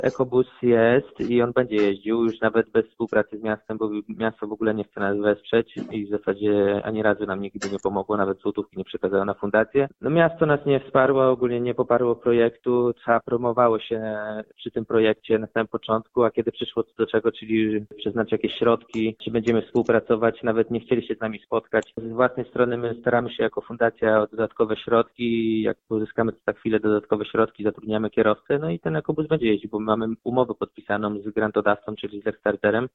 Ekobus jest i on będzie jeździł już nawet bez współpracy z miastem, bo miasto w ogóle nie chce nas wesprzeć i w zasadzie ani razu nam nigdy nie pomogło, nawet złotówki nie przekazało na fundację. No miasto nas nie wsparło, ogólnie nie poparło projektu, promowało się przy tym projekcie na samym początku, a kiedy przyszło do czego, czyli przeznaczyć jakieś środki, czy będziemy współpracować, nawet nie chcieli się z nami spotkać. Z własnej strony my staramy się jako fundacja o dodatkowe środki, jak uzyskamy za chwilę dodatkowe środki, zatrudniamy kierowcę, no i ten ekobus będzie jeździł, bo mamy umowę podpisaną z grantodawcą, czyli z Kickstarterem,